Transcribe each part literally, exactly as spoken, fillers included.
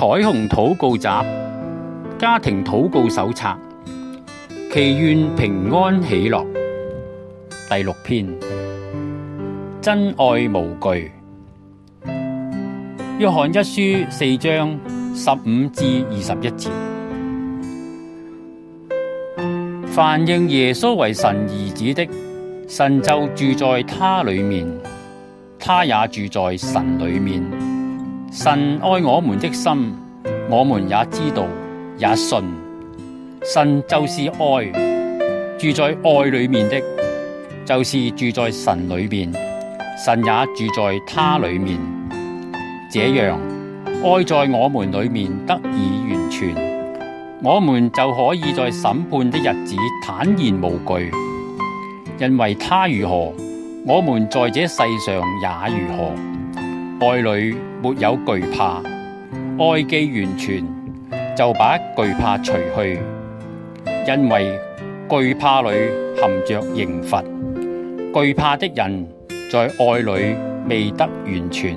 彩虹禱告集家庭禱告手冊，祈願平安喜樂。第六篇，真愛無懼。約翰一書四章十五至二十一節，凡認耶穌為神兒子的，神就住在他裡面，他也住在神裡面。神愛我們的心，我們也知道，也信。神就是愛，住在愛裡面的，就是住在神裡面，神也住在他裡面。這樣，愛在我們裡面得以完全，我們就可以在審判的日子坦然無懼，因為他如何，我們在這世上也如何。愛裏沒有懼怕，愛既完全，就把懼怕除去，因為懼怕裏含着刑罰。懼怕的人在愛裏未得完全。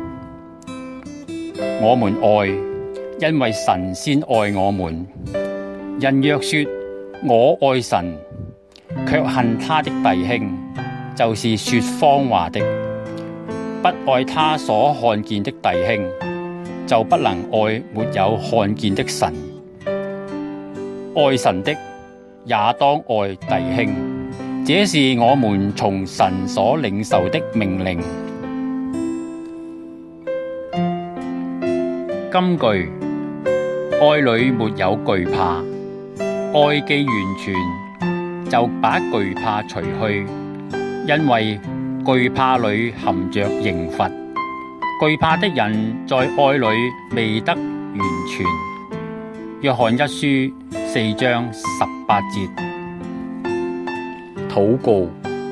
我們愛，因為神先愛我們。人若說我愛神，卻恨他的弟兄，就是說謊話的。不愛他所看見的弟兄，就不能愛沒有看見的神。愛神的也當愛弟兄，這是我們從神所領受的命令。金句：愛裏沒有懼怕，愛既完全，就把懼怕除去，因為懼怕裏含着刑罰。懼怕的人在愛裏未得完全。約翰一書四章十八節。禱告：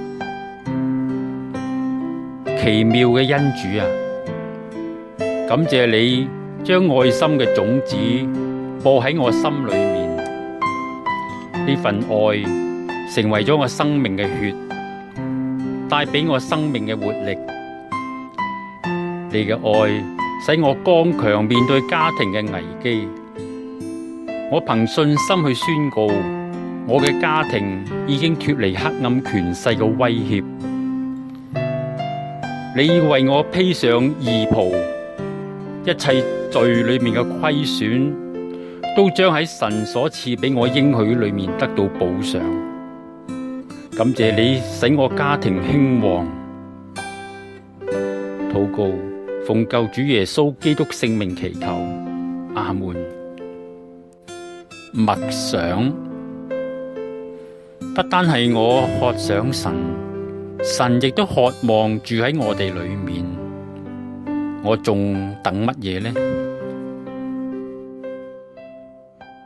奇妙嘅恩主啊，感謝你將愛心嘅種子播喺我心裏面，呢份愛成為咗我生命嘅血，帶俾我生命嘅活力。你嘅愛使我剛強面對家庭嘅危機。我憑信心去宣告，我嘅家庭已經脫離黑暗權勢嘅威脅。你要為我披上義袍，一切罪裏面嘅虧損都將喺神所賜俾我應許裏面得到補償。感謝你使我家庭興旺。禱告，奉救主耶穌基督聖名祈求，阿門。默想，不單係我渴想神，神亦都渴望住喺我哋裏面。我仲等乜嘢呢？